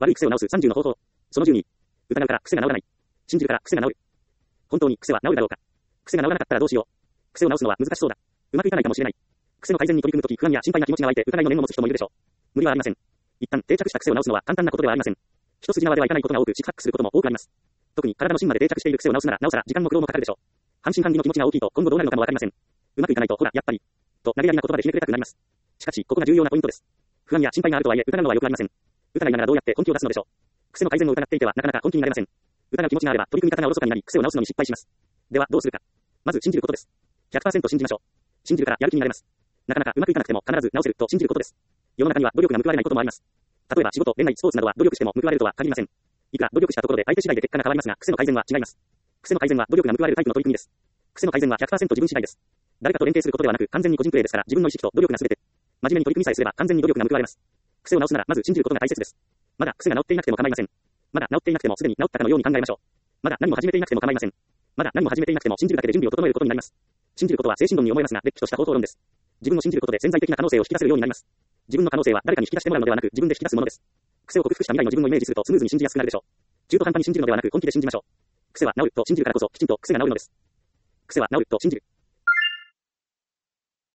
悪い癖を直す30の方法。その12。疑うから癖が治らない。信じるから癖が治る。本当に癖は治るだろうか。癖が治らなかったらどうしよう。癖を直すのは難しそうだ。うまくいかないかもしれない。癖の改善に取り組むとき不安や心配な気持ちが湧いて疑いの念を持つ人もいるでしょう。無理はありません。一旦定着した癖を直すのは簡単なことではありません。一筋縄ではいかないことが多く四苦八苦することも多くあります。特に体の芯まで定着している癖を直すならなおさら時間も苦労もかかるでしょう。半信半疑の気持ちが大きいと今後どうなるのかもわかりません。うまくいかないとほらやっぱりと投げやりな言葉でひねくれたくなります。しかしここが重要なポイントです。不安や心配があるとはいえ疑うのはよくありません。疑いながらどうやって根拠を出すのでしょう。癖の改善を疑っていてはなかなか本気になれません。疑う気持ちがあれば取り組み方がおろそかになり癖を直すのに失敗します。ではどうするか。まず信じることです。100% 信じましょう。信じるからやる気になれます。なかなかうまくいかなくても必ず直せると信じることです。世の中には努力が報われないこともあります。例えば仕事、恋愛、スポーツなどは努力しても報われるとは限りません。いくら努力したところで相手次第で結果が変わりますが、癖の改善は違います。癖の改善は努力が報われるタイプの取り組みです。癖の改善は 100% 自分次第です。誰かと連携することではなく完全に個人プレーですから自分の意識と努力が全て。真面目に取り組みさえすれば完全に努力が報われます。癖を直すならまず信じることが大切です。まだ癖が治っていなくても構いません。まだ治っていなくてもすでに治ったかのように考えましょう。まだ何も始めていなくても構いません。まだ何も始めていなくても信じるだけで準備を整えることになります。信じることは精神論に思えますが、れっきとした方法論です。自分を信じることで潜在的な可能性を引き出せるようになります。自分の可能性は誰かに引き出してもらうのではなく自分で引き出すものです。癖を克服した未来の自分をイメージするとスムーズに信じやすくなるでしょう。中途半端に信じるのではなく本気で信じましょう。癖は治ると信じるからこそきちんと癖が治るのです。癖は治ると信じる。